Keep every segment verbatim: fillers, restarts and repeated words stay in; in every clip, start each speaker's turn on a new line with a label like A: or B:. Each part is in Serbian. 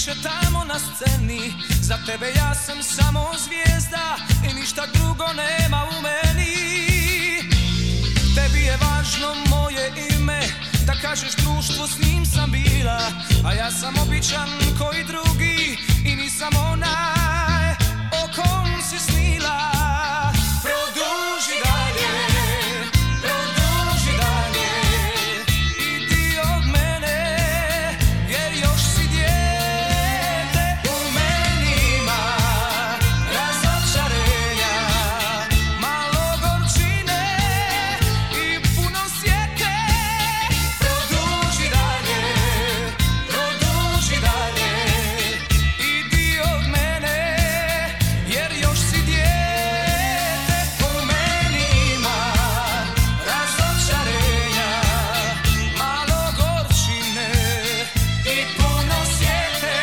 A: više tamo na sceni. Za tebe ja sam samo zvijezda i ništa drugo nema u meni. Tebi je važno moje ime, da kažeš društvu s njim sam bila, a ja sam običan koji drugi i nisam onaj o kom si snila. Produži dalje, produži dalje, idi od mene, jer još si dijete. U meni ima razočarenja, malo gorčine i puno sjete. Produži dalje, produži dalje, idi od mene, jer još si dijete. U meni ima razočarenja, malo gorčine i puno sjete.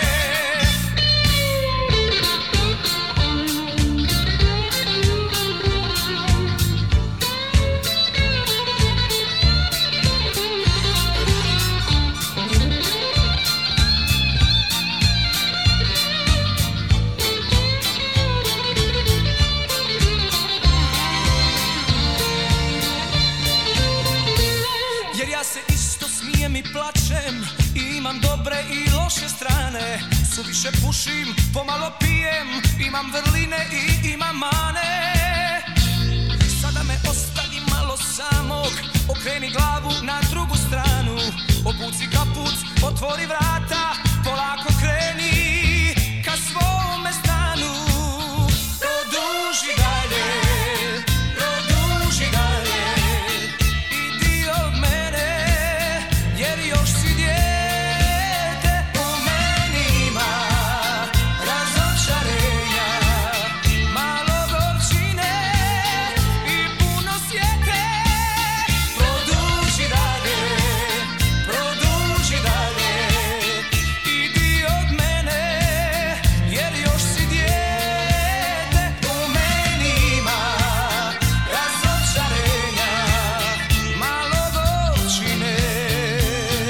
A: Jer ja se isto smijem i plačem, i imam dobre i loše strane. Suviše pušim, pomalo pijem, imam vrline i imam mane. Sada me ostavi malo samog, okreni glavu na drugu stranu. Obuci kaput, otvori vrata, polako kreni ka svome stanu. Produži dalje, produži dalje, idi od mene, jer još si dijete. U meni ima razočarenja, malo gorčine i puno sjete. Produži dalje, produži dalje, idi od mene, jer još si dijete. U meni ima razočarenja, malo gorčine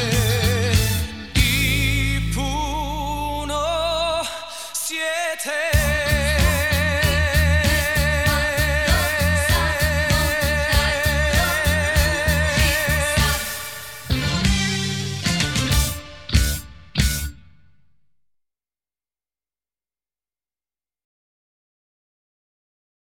A: i puno sjete.